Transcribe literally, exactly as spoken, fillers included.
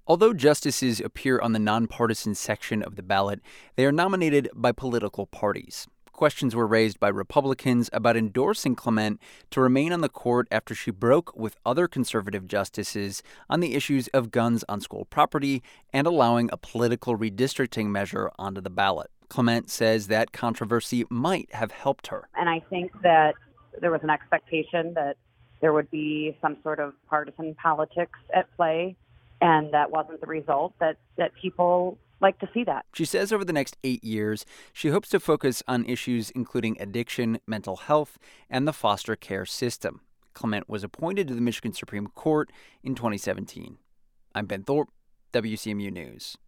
Although justices appear on the nonpartisan section of the ballot, they are nominated by political parties. Questions were raised by Republicans about endorsing Clement to remain on the court after she broke with other conservative justices on the issues of guns on school property and allowing a political redistricting measure onto the ballot. Clement says that controversy might have helped her. And I think that there was an expectation that there would be some sort of partisan politics at play, and that wasn't the result that, that people like to see that. She says over the next eight years, she hopes to focus on issues including addiction, mental health, and the foster care system. Clement was appointed to the Michigan Supreme Court in twenty seventeen. I'm Ben Thorpe, W C M U News.